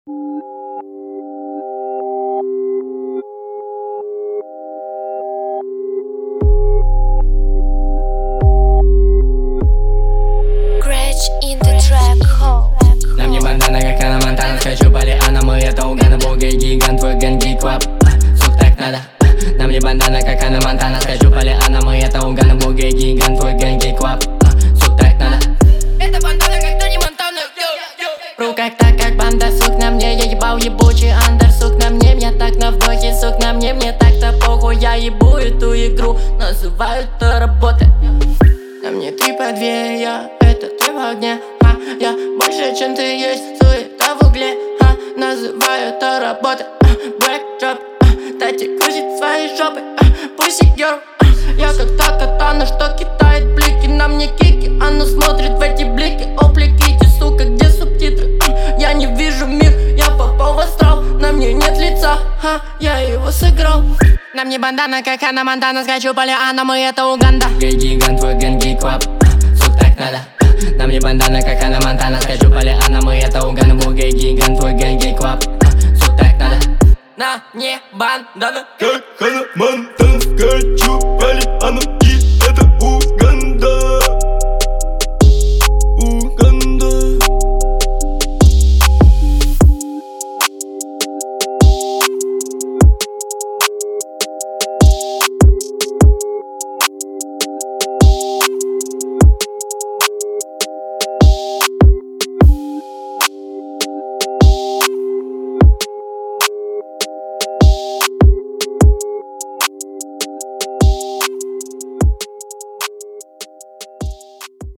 На мне бандана, как Анна Монтана. Скачу Полиана, мы это Угана. Бугай гигант, твой гэнги квап. Сук, так надо. На мне бандана, как Анна Монтана. Скачу Полиана, мы это Угана. Бугай гигант, твой гэнги квап. Сук, так надо. Это бандана, как Тони Монтана. В руках так, как банда, сук, на мне. Я ебал ебучий андер, сук, на мне. Мне так на вдохе, сук, на мне. Мне так-то похуй, я ебу эту игру. Называю это работой. На мне 3 по 2, это ты в огне. Я больше, чем ты есть, суета в угле. Называю это работой. Бэкдроп, дайте крутить свои жопы. Pussy girl, я как та катана, что кидает блики. На мне кики, она смотрит в эти блики. Опликите, сука, где субтитры? Я не вижу мир, я попал в астрал. На мне нет лица, я его сыграл. На мне бандана, как Анна Монтана. Скачу Полиана, мы это Уганда. Гигант, твой гэнги квап. Сук, так надо. На мне бандана, как Анна Монтана. Скачу Полиана, мы это Уганда. Бугай гигант, твой гэнги квап. Сук, так надо. На мне бандана, как Анна Монтана.